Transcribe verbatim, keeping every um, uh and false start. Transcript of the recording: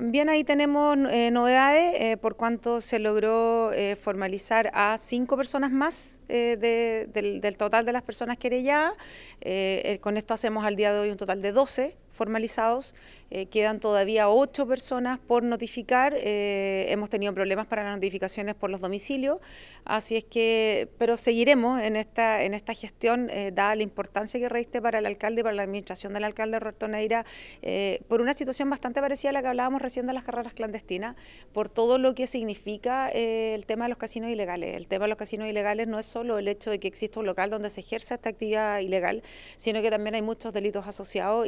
También ahí tenemos eh, novedades eh, por cuanto se logró eh, formalizar a cinco personas más eh, de, del, del total de las personas querelladas. Eh, eh, con esto hacemos al día de hoy un total de doce formalizados. Eh, quedan todavía ocho personas por notificar. Eh, hemos tenido problemas para las notificaciones por los domicilios, así es que, pero seguiremos en esta, en esta gestión, eh, dada la importancia que reviste para el alcalde y para la administración del alcalde Roberto Neira, eh, por una situación bastante parecida a la que hablábamos recién de las carreras clandestinas, por todo lo que significa eh, el tema de los casinos ilegales. El tema de los casinos ilegales no es solo el hecho de que exista un local donde se ejerza esta actividad ilegal, sino que también hay muchos delitos asociados.